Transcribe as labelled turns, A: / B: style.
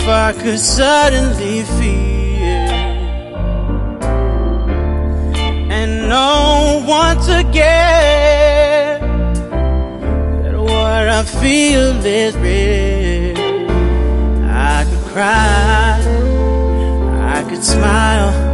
A: I could suddenly feel and know once again that what I feel is real. I could cry, I could smile,